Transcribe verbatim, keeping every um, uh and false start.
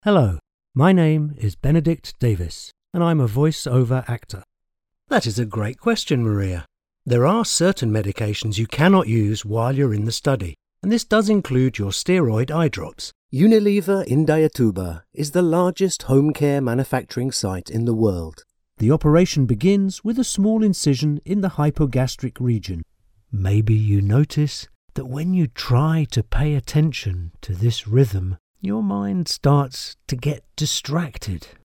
Hello, my name is Benedict Davis, and I'm a voice-over actor. That is a great question, Maria. There are certain medications you cannot use while you're in the study, and this does include your steroid eye drops. Unilever Indaiatuba is the largest home care manufacturing site in the world. The operation begins with a small incision in the hypogastric region. Maybe you notice that when you try to pay attention to this rhythm, your mind starts to get distracted